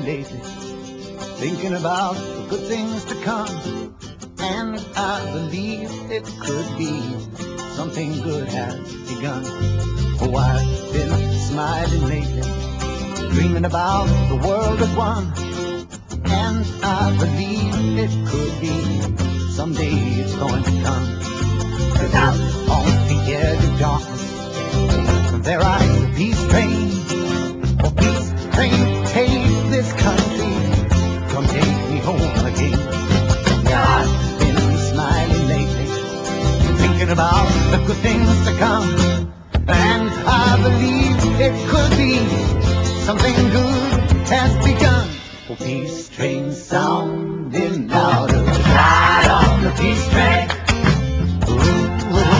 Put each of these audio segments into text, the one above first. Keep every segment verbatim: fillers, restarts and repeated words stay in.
lately, thinking about the good things to come. And I believe it could be something good has begun. Oh, I've been smiling lately, dreaming about the world as one. And I believe it could be someday it's going to come. 'Cause out on the edge of darkness, there rides a peace train. Oh, peace train, take this country, come take me home again. Yeah, I've been smiling lately, thinking about the good things to come. And I believe it could be something good has begun. Oh, peace train sounding louder, ride on the peace train. Ooh, ooh.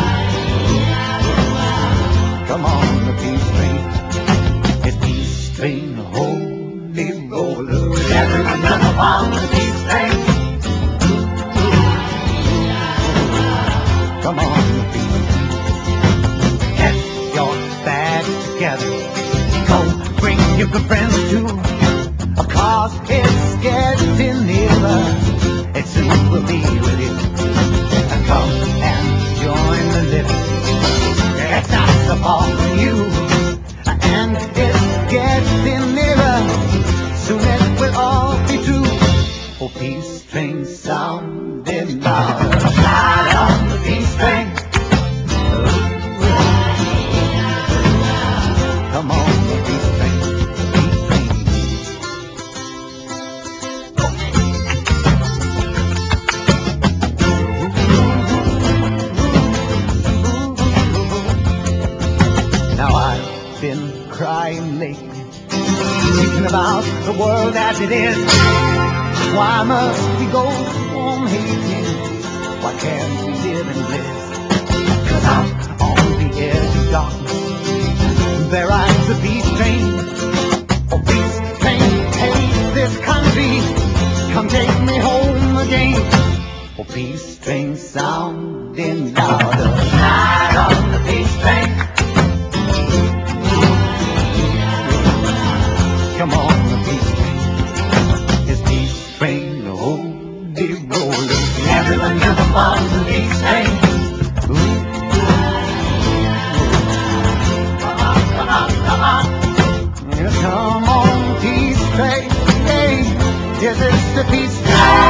Come on, the peace train. It's peace train, holy roller. Everyone come on the peace train. Come on, the peace train. Get your bags together. Go bring your good friends too. Cause it's getting nearer. It soon will be with you. Come and join the living. It's not so far from you. And it's getting nearer. Soon it will all be true. Oh, peace train sounding louder. Ride on the peace train. Come on, the peace train. Peace train. Now I've been crying lately, thinking about the world as it is. Why must we go on hating? Why can't we live in bliss? 'Cause out on the edge of darkness, there rides the peace train. Oh, peace train, take this country, come take me home again. Oh, peace train sounding louder, ride on the peace train. Come on, the peace train. It's peace train, the holy roller. Everyone come on the peace train. Ooh. Come on, come on, come on. Yeah, come on, peace train. Hey, yes, it's the peace train.